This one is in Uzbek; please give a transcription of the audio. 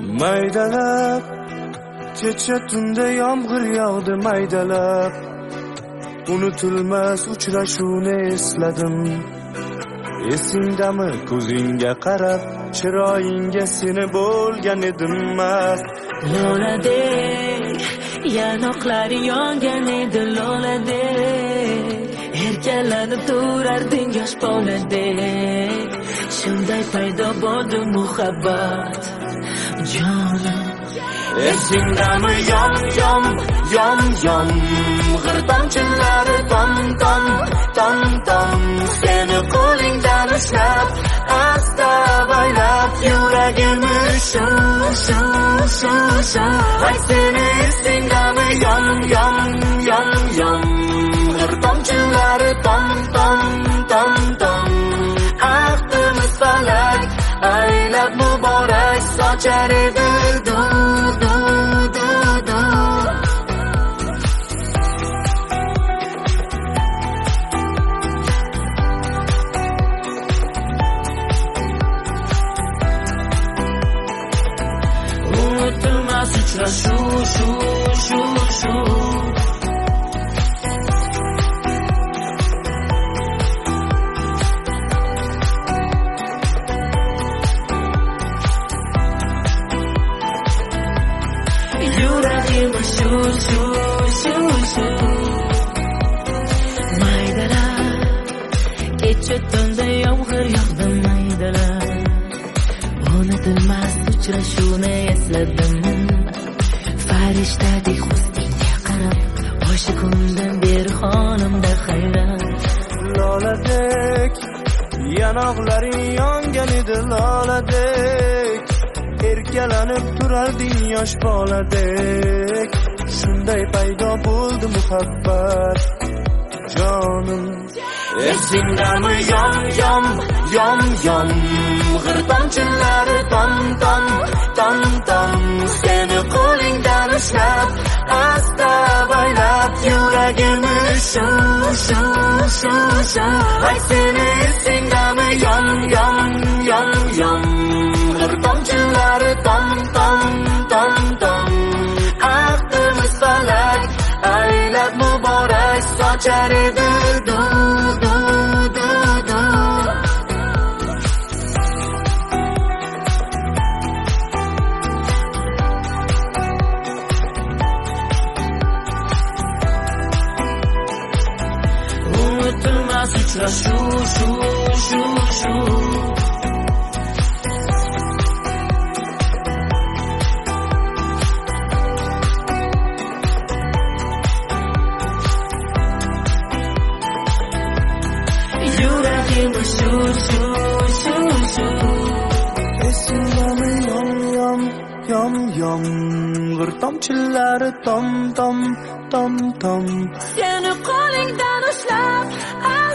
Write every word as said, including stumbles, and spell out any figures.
Maydalab kecha tunda yomg'ir yog'di maydalab unutilmas uchrashuvni esladim esingdami ko'zingga qarab chiroyingga seni bo'lgan edim mast loladek yanoqlari yongan edi loladek erkalanib turarding yosh boladek shunday paydo bo'ldi muhabbat jonim esingdami yom yom yom yom g'ir tomchilari tom tom tom tom seni qo'lingdan ushlab asta baylab yuragimni shu shu shu shu ay seni esingdami yom yom yom yom g'ir tomchilari tom tom tom tom aqdimiz falak aylab muborak sochar edi du du du du unutilmas uchrashuv shu shu shu yuragim shu shu shu shu maydalab kecha tunda yomg'ir yog'di maydalab unutilmas uchrashuvni esladim farishtadek husningga qarab oshiqimdan beri xonimda hayrat loladek yanoqlaring yongan edi loladek erkalanib turarding yosh boladek shunday paydo bo'ldi muhabbat jonim esingdami yom yom yom yom g'ir tomchilari tom tom tom tom seni qo'lingdan ushlab asta baylab yuragimni shu shu shu shu ay seni esingdami yom yom yom yom g'ir tomchilari tom tom tom tom aqdimiz falak aylab muborak sochar edi du du du du unutilmas uchrashuv shu shu shu yuragim shu shu shu shu esingdami yom yom yom yom g'ir tomchilari tom tom tom tom seni qo'lingdan ushlab